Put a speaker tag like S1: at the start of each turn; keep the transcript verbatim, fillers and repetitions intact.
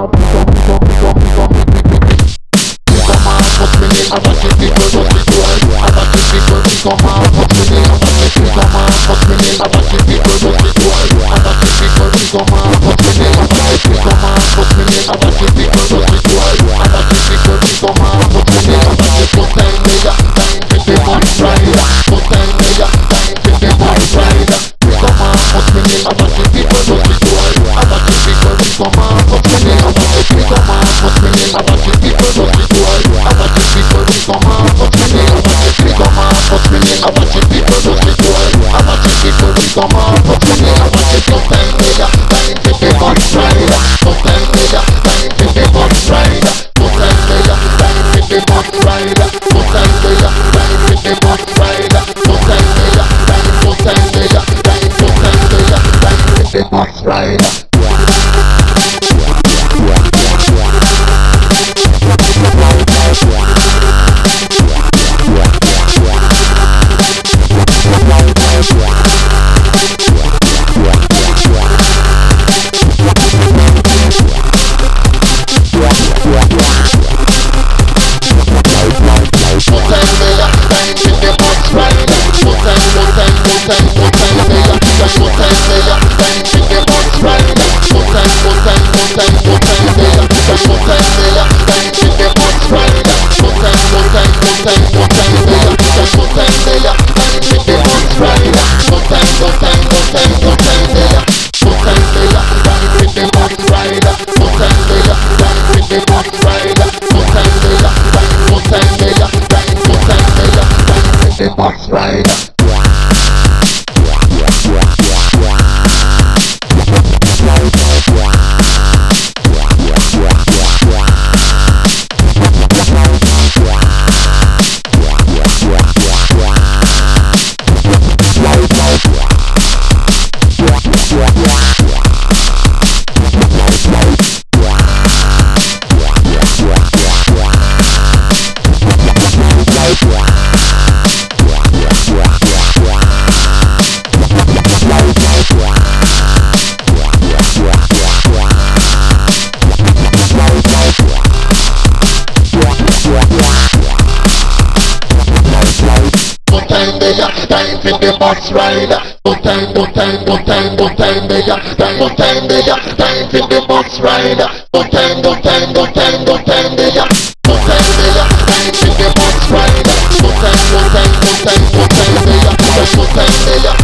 S1: Time for the bus rider. No time, no time, no time, no time, they got time, no time, they got time for the bus rider. No time, no time, no time, no time, they got no time, they got time for the bus rider. No time, no time, no time, no time, they got time, no time, they got